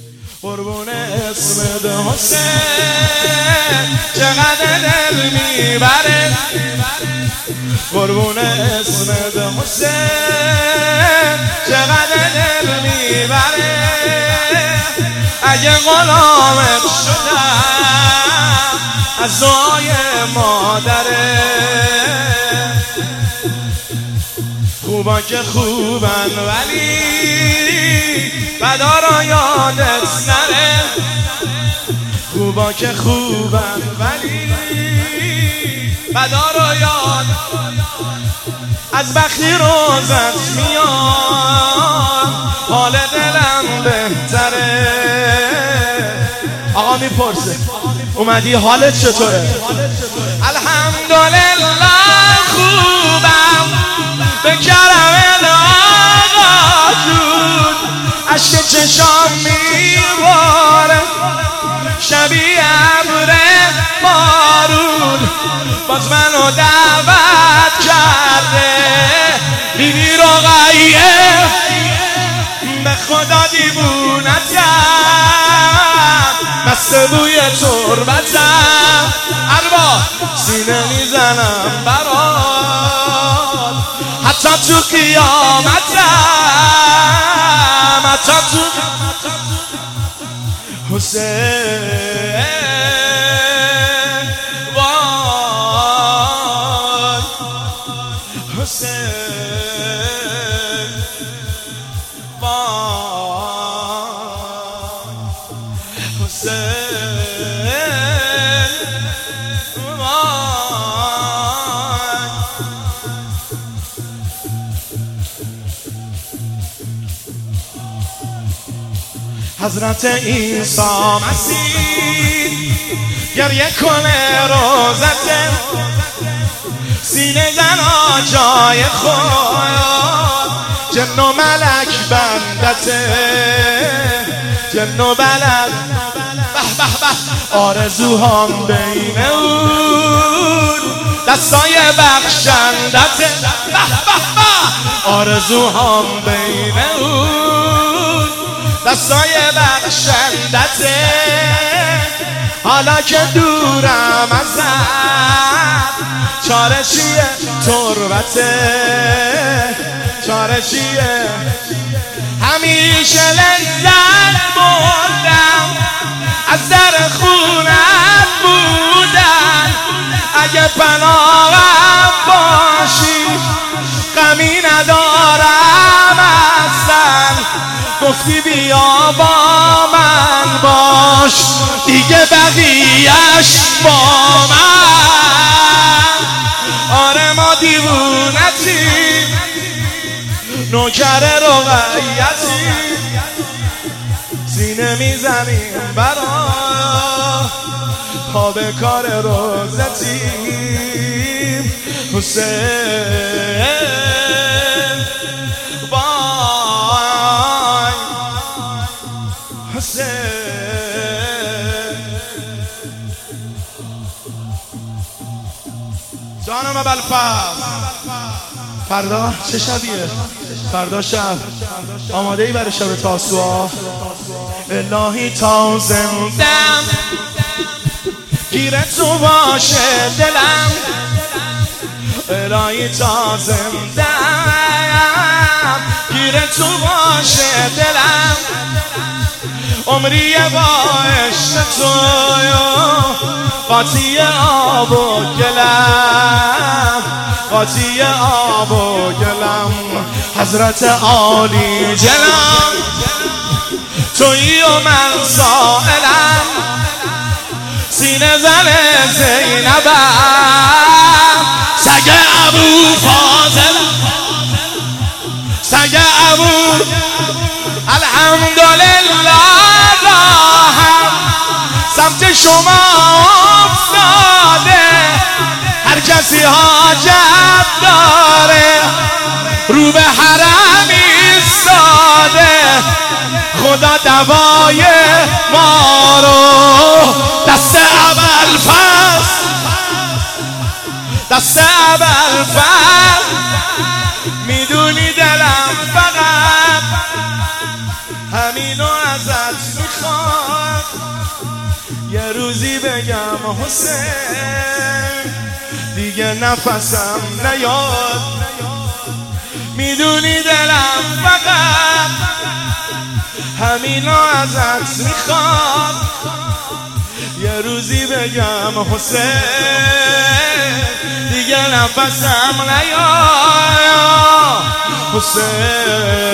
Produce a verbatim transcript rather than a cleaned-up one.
قربون اسمت حسین چقدر دل میبره، قربون اسمت حسین چقدر دل میبره. اگه غلامت شدم از دعای مادره، خوبا که خوبن ولی بدارا یادت نره، خوبا که خوبن ولی بدارا یاد از بختی روزت میاد حال دلم بهتره. آقا میپرسه اومدی حالت چطوره؟ الحمدلله خوبم به کرم آقا جون، عشق چشام میباره شبیه ابر بارون، باز منو دعوت کرده بیبی رقیه، به خدا دیوونتم مست بوی تربتم، اربا سینه میزنم برات حتی تو قیامتم، حتی تو حسین وای حسین وای حسین وای. حضرت عیسی مسیح گریه کنه روزته، سینه زنا جای خود، جن و ملک بندته، جن و ملک به به به آرزوهام بین اون دستای بخشندته، به به به آرزوهام بین اون دستای بخشندته. حالا که دورم ازت چاره چیه تربته، چاره چیه؟ همیشه لذت بردم از در خونت بودن، اگه پناهم باشی غمی ندارم اصلا، گفتی بیا با من باش دیگه بقیه‌اش با من. آره ما دیوونتی نوکر رقیتی، سینه میزنیم برا پا به کار روزتیم حسین وای حسین. جانم بلفظ فردا چه شبیه؟ فردا شب آماده ای برای شب تاسوعا؟ الهی تا زندم گیره تو باشه دلم، الهی تا زندم گیره تو باشه دلم، عمری با عشق تو قاطی آب و گلم، قاطی آب و گلم. حضرت عالی جلم تویی و من سائلم، سینه زن زینبم سگ ابو فاضل، سگ ابو الحمدلله راهم سمت شما افتاده، هر کسی حاجت داره رو به حرم ایستاده، خدا دوای ما رو دست ابوالفضل، دست ابوالفضل میدونی دلم فقط همینو ازم ازت میخواد یه روزی بگم حسین دیگه نفسم نیاد. میدونی دلم فقط همینو ازت میخواد یه روزی بگم حسین دیگه نفسم نیاد. حسین